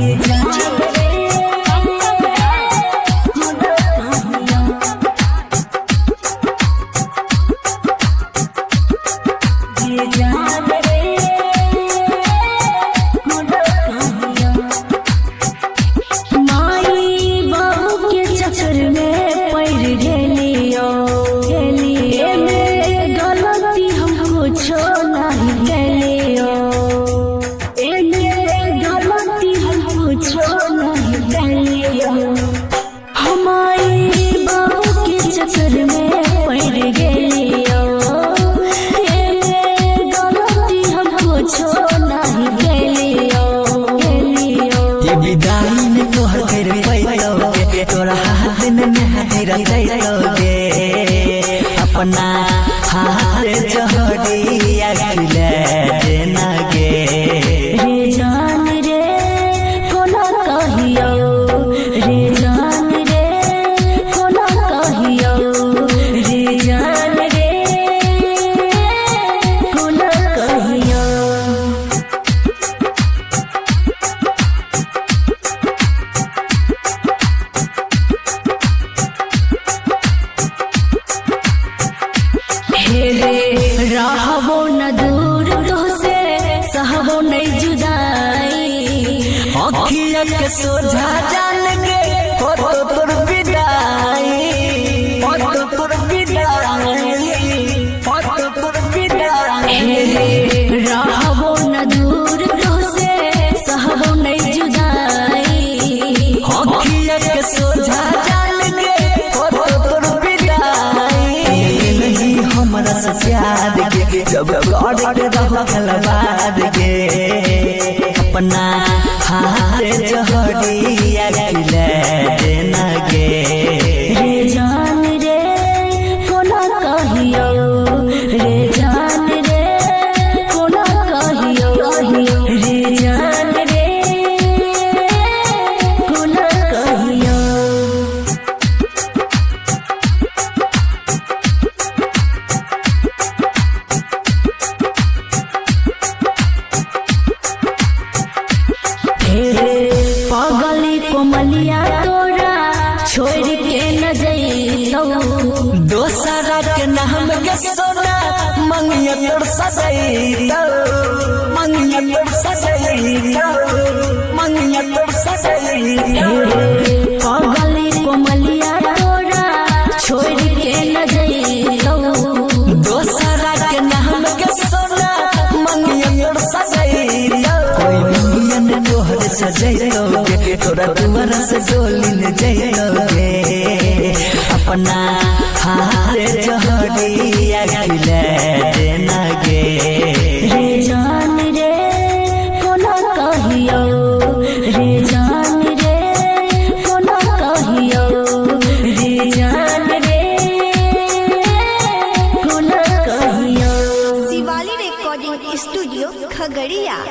अपना हाथ जोड़िया देना गे रे जान रे कोना कहियो रे जान रे कोना कहियो रे जान रे कोना कहियो रहबो न दूर तोहसे सहबो नहीं जुदाई अखिया के सोझा जान के हो तो तोर विदाई हो तो तोर विदाई हो तो तोर विदाई रहबो न दूर तोहसे सहबो नहीं जुदाई अखिया के सोझा जान के हो तो तोर विदाई नहीं हमरा से प्यार के जब गौर के रहो खलबाद के अपना हाथ जोड़िया देना गे रे जान रे कोना कहियो रे जान रे कोना कहियो रे जान रे कोना कहियो पगली कोमलिया तोरा छोड़ के न जइतो दोसरा के नाम के सोना मंगिया तोर सजैतो मंगिया तोर सजैतो मंगिया तोर सजैतो पगली कोमलिया तोरा छोड़ के न जइतो दोसरा के नाम के सोना मंगिया तोर सजैतो कोई मंगिया ने तोहर सजैतो तोरा दुआरा से डोली ले जइतोगे अपना हाथ जोड़िया देना गे रे जान रे कोना कहियो रे जान रे कोना कहियो रे जान रे कोना कहियो। Shivali recording studio Khagaria.